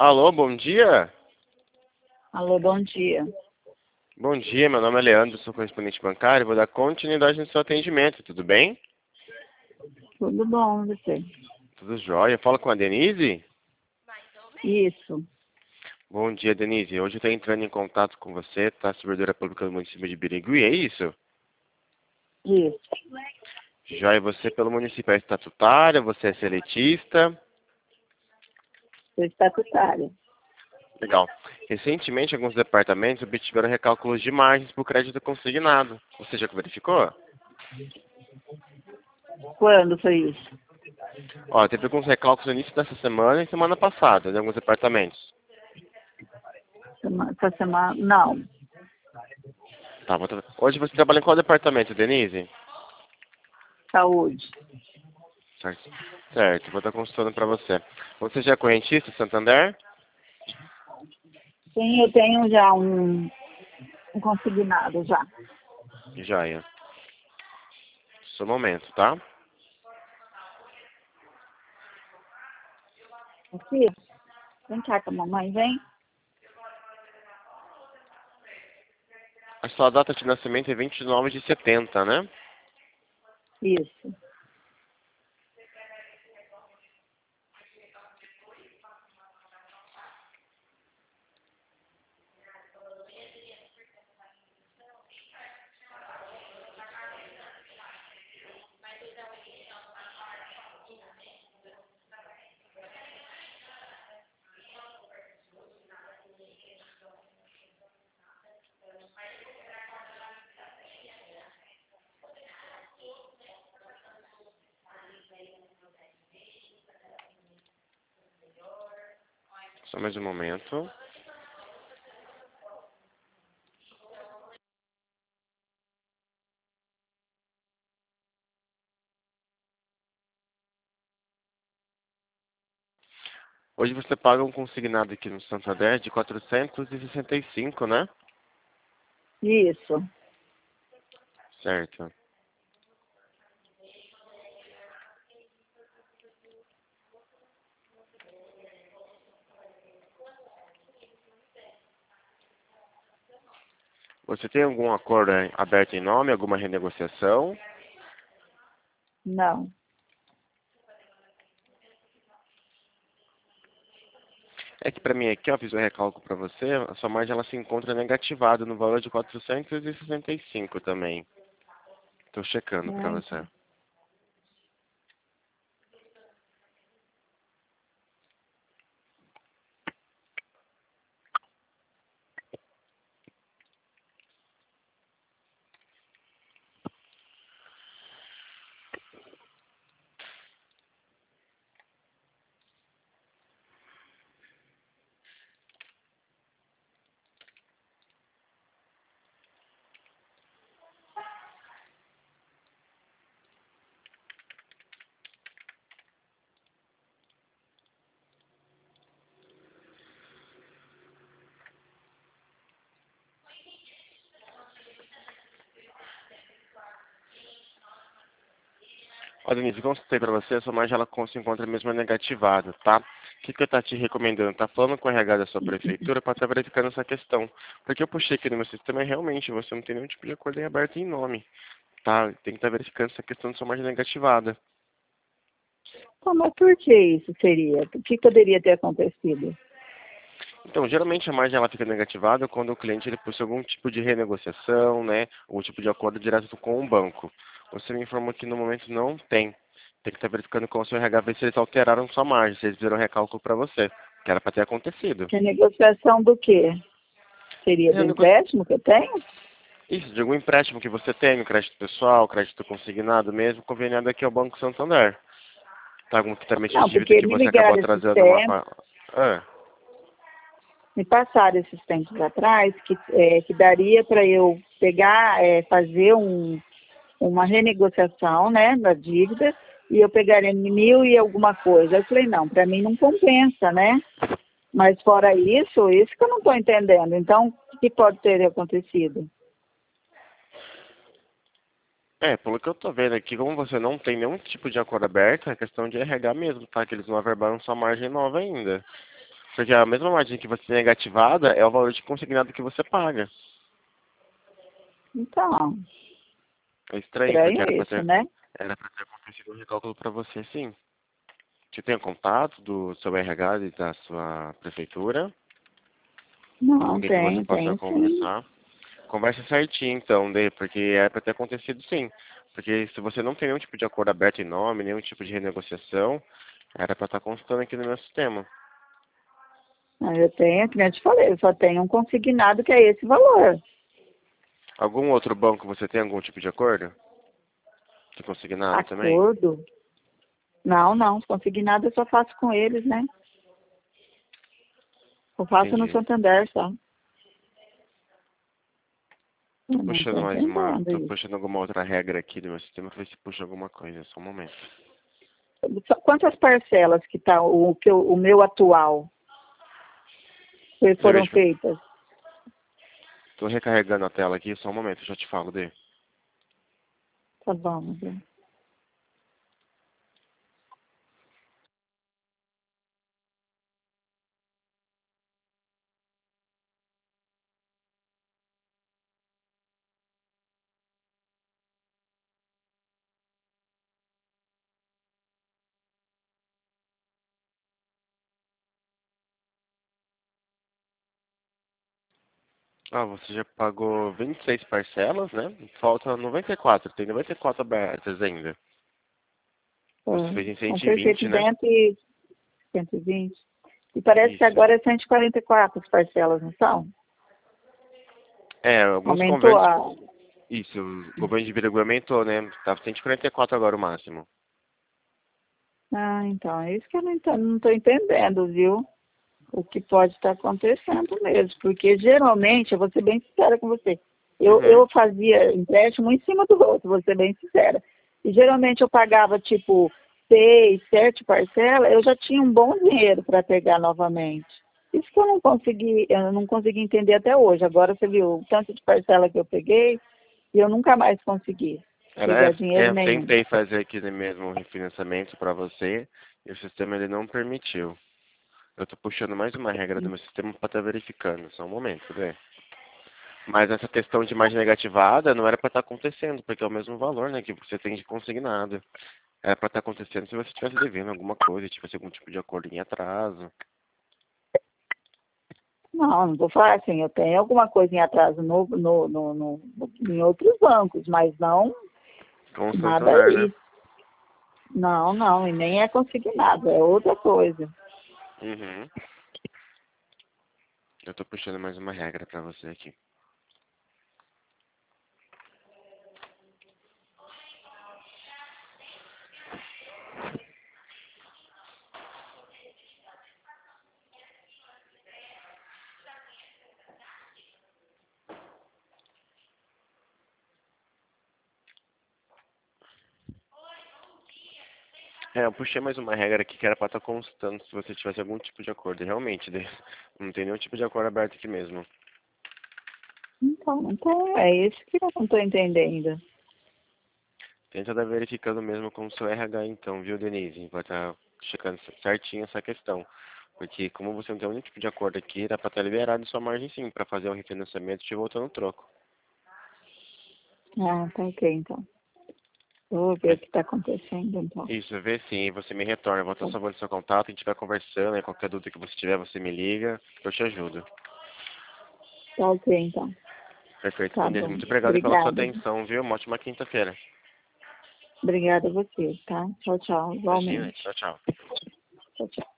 Alô, bom dia? Alô, bom dia. Bom dia, meu nome é Leandro, sou correspondente bancário, vou dar continuidade no seu atendimento, tudo bem? Tudo bom, você? Tudo jóia. Fala com a Denise? Isso, Bom dia, Denise. Hoje eu estou entrando em contato com você, tá? Servidora pública do município de Birigui, é isso? isso. Jóia, você pelo município é estatutária, você é seletista? Sou estatutária. Legal. Recentemente, alguns departamentos obtiveram recálculos de margens por crédito consignado. Você já verificou? Quando foi isso? Ó, teve alguns recálculos no início dessa semana e semana passada, em alguns departamentos. Essa semana? Não. Tá, hoje você trabalha em qual departamento, Denise? Saúde. Certo. Certo, vou estar consultando para você. Você já é correntista, Santander? Sim, eu tenho já um consignado já. Joia. Só um momento, tá? Aqui? Vem cá com a mamãe, vem. A sua data de nascimento é 29/70, né? Isso. Só mais um momento. Hoje você paga um consignado aqui no Santander de 465, né? Isso. Certo. Você tem algum acordo aberto em nome, alguma renegociação? Não. É que para mim aqui, ó, fiz o recálculo para você, a sua margem ela se encontra negativada no valor de 465 também. Estou checando para você. Então. Ó, Denise, como eu citei para você, a sua margem ela se encontra mesmo negativada, tá? O que eu estou te recomendando? Tá falando com o RH da sua prefeitura para estar verificando essa questão. Porque eu puxei aqui no meu sistema e realmente você não tem nenhum tipo de acordo em aberto em nome, tá? Tem que estar verificando essa questão da sua margem negativada. Pô, mas por que isso seria? O que poderia ter acontecido? Então, geralmente a margem ela fica negativada quando o cliente ele possui algum tipo de renegociação, né? Algum tipo de acordo direto com o banco. Você me informou que no momento não tem. Tem que estar verificando com o seu RH ver se eles alteraram sua margem, se eles fizeram recálculo para você, que era para ter acontecido. Renegociação do quê? Seria do Renego- empréstimo que eu tenho? Isso, de algum empréstimo que você tem, no crédito pessoal, crédito consignado mesmo, conveniado aqui ao Banco Santander. Tá algum quitamento de Não, dívida porque que me você acabou ligaram esses atrasando uma... tempos. Ah, Me passaram esses tempos atrás que daria para eu pegar, fazer uma renegociação, né, da dívida, e eu pegaria 1.000 e alguma coisa. Eu falei, não, para mim não compensa, né? Mas fora isso que eu não estou entendendo. Então, o que pode ter acontecido? pelo que eu tô vendo aqui, como você não tem nenhum tipo de acordo aberto, é questão de RH mesmo, tá? Que eles não averbaram sua margem nova ainda. Porque a mesma margem que você tem negativada é o valor de consignado que você paga. Então, É estranho, porque estranho isso, né? era pra ter acontecido um recálculo para você, sim. Você tem o contato do seu RH e da sua prefeitura? Não, Alguém que você possa tem sim. conversar? Conversa certinho, então, porque é para ter acontecido sim. Porque se você não tem nenhum tipo de acordo aberto em nome, nenhum tipo de renegociação, era para estar constando aqui no meu sistema. Mas eu tenho, que nem eu te falei, eu só tenho um consignado que é esse valor. Algum outro banco você tem algum tipo de acordo? De consignado também? Acordo? Não, não, consignado eu só faço com eles, né? Eu faço no Entendi. Santander só. Eu não estou entendendo Tô isso. puxando alguma outra regra aqui do meu sistema para ver se puxa alguma coisa, só um momento. Quantas parcelas que tá o meu atual Já foram vejo. feitas? Tô recarregando a tela aqui, só um momento, já te falo, Dê. Tá bom, meu bem. Ah, você já pagou 26 parcelas, né? Falta 94, tem 94 abertas ainda. Você fez em Então foi feito 120, né? 120. E parece que Isso. agora é 144 as parcelas, não são? É, alguns Aumentou convênios. a. Isso, o convênio de Birigui aumentou, né? Tá 144 agora o máximo. Ah, então, é isso que eu não estou entendendo, viu? O que pode estar acontecendo mesmo. Porque geralmente, eu vou ser bem sincera com você, Uhum. eu fazia empréstimo em cima do outro, vou ser bem sincera. E geralmente eu pagava tipo 6, 7 parcelas, eu já tinha um bom dinheiro para pegar novamente. Isso que eu não consegui entender até hoje. Agora você viu o tanto de parcela que eu peguei e eu nunca mais consegui pegar dinheiro Eu nenhum. tentei fazer aquele mesmo refinanciamento para você e o sistema ele não permitiu. Eu tô puxando mais uma regra do meu sistema para estar verificando. Só um momento, né? Mas essa questão de margem negativada não era para estar acontecendo, porque é o mesmo valor, né, que você tem de consignado. Era para estar acontecendo se você estivesse devendo alguma coisa, tivesse algum tipo de acordo em atraso. Não, não vou falar assim, eu tenho alguma coisa em atraso em outros bancos, mas não Com o nada Santander, né? isso. Não, não, e nem é consignado, é outra coisa. Uhum. Eu tô puxando mais uma regra para você aqui. É, eu puxei mais uma regra aqui que era para estar constando se você tivesse algum tipo de acordo. E realmente, não tem nenhum tipo de acordo aberto aqui mesmo. Então, é isso que eu não estou entendendo. Tenta estar verificando mesmo com o seu RH então, viu, Denise? Vai estar checando certinho essa questão. Porque como você não tem nenhum tipo de acordo aqui, dá para estar liberado sua margem sim, para fazer o refinanciamento e te voltar no troco. Ah, tá ok, então. Eu vou ver o Mas que está acontecendo, então. isso, vê sim, você me retorna. Eu vou estar salvando seu contato, a gente vai conversando, aí qualquer dúvida que você tiver, você me liga, que eu te ajudo. Tá ok, então. Perfeito, Tá Denise. bom. Muito obrigado pela sua Obrigada. atenção, viu? Uma ótima quinta-feira. Obrigada a você, tá? Tchau, tchau. Imagina, Igualmente. tchau, tchau. Tchau, tchau.